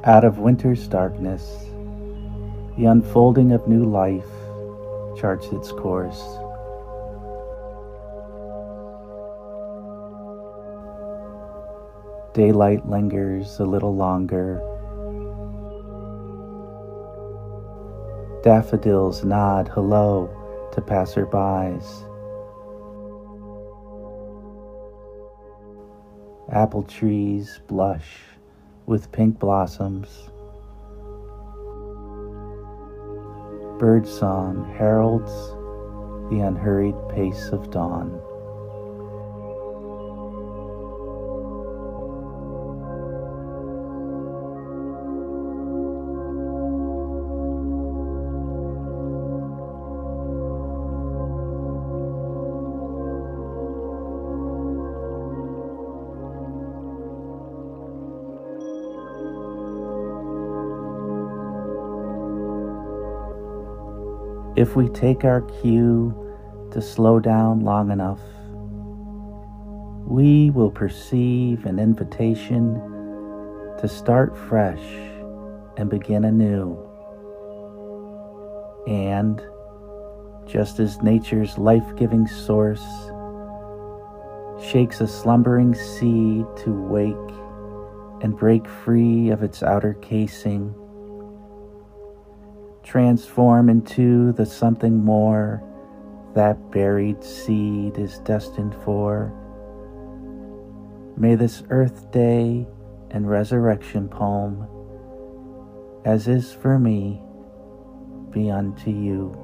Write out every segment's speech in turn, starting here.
Out of winter's darkness, the unfolding of new life charts its course. Daylight lingers a little longer. Daffodils nod hello to passerbys. Apple trees blush with pink blossoms. Birdsong heralds the unhurried pace of dawn. If we take our cue to slow down long enough, we will perceive an invitation to start fresh and begin anew. And just as nature's life-giving source shakes a slumbering seed to wake and break free of its outer casing, transform into the something more that buried seed is destined for. May this Earth Day and Resurrection poem, as is for me, be unto you.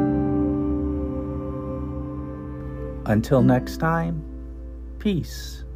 Until next time, peace.